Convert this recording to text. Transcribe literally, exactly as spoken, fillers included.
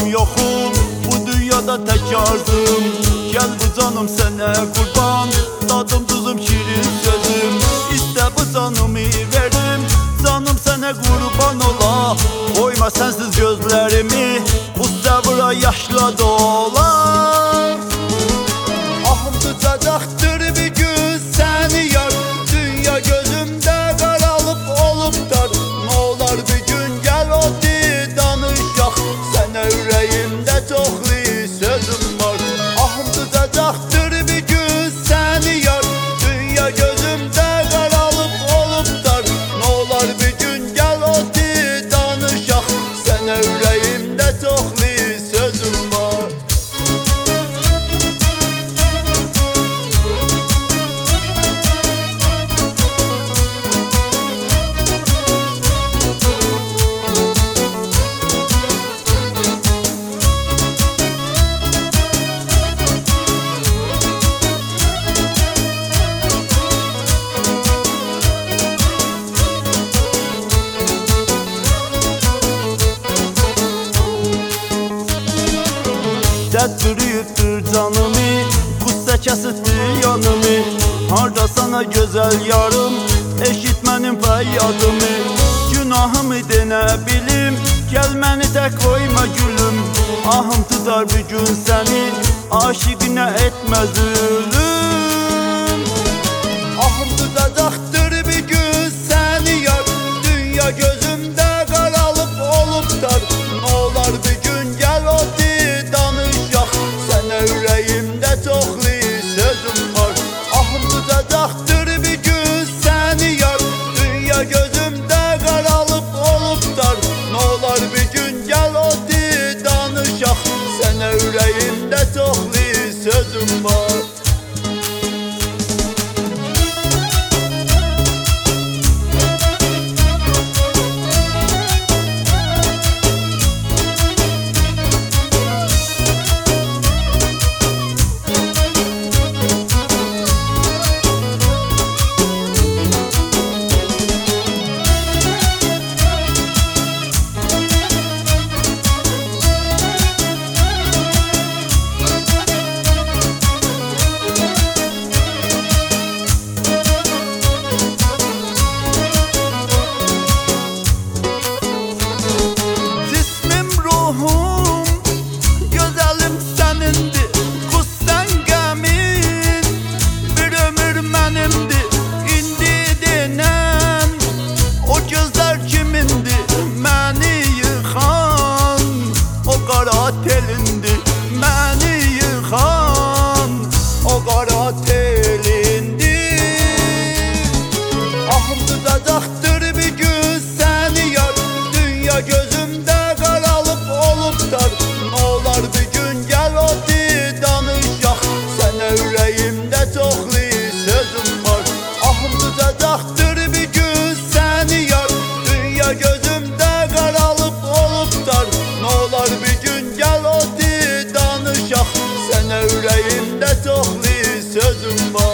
varım yokum, bu dünyada tek arzum. Gel bu canım sene kurban, tadım tuzum şirin sözüm. İste bu canımı verdim, canım sana kurban ola. Koyma sensiz gözlerimi, bu sabıra yaşla dola. Ahım tutacaktır bir gün seni yar, dünya gözümde karalıp olup dar. Ne olar bir gün gel o di danışak, sana yüreğimde çoklu sözüm var. Ahım tutacaktır bir gün seni yar, dünya gözümde karalıp olup dar. Ne olar bir gün gel o di danışak, sana yüreğimde çoklu sözüm var. Dert büyüktür canımı, kusse kesittir yanımı. Harda sana güzel yarım, eşitmenin feryadımı. Günahımı dene bilim, gel beni tek koyma gülüm. Ahım tutar bir gün seni, aşıkına etmez ölüm. Ahım tutacaktır bir gün seni yar, dünya gözümde karalıp olup dar. Ne olar bir gün gel o di danışak, sana yüreğimde çoklu sözüm var. Ahım tutacaktır bir gün seni yar, dünya gözümde karalıp olup dar. Ne olar bir gün gel o di danışak, sana yüreğimde çoklu sözüm var. Telindi məni yıxan, o qara telindi. Ahım tutacaktır bir gün seni yar, dünya gözümde karalıp olup dar. Ne olar bir gün gel o di danışak, sana yüreğimde çoklu sözüm var. Ahım tutacaktır bir gün seni yar, dünya gözümde karalıp olup dar. Ne olar bir gün gel o di danışak, sana yüreğimde çoklu sözüm var.